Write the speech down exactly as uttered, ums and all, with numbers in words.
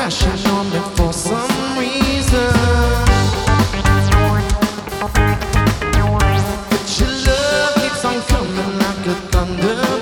crashing on me for some reason. But your love keeps on coming like a thunder.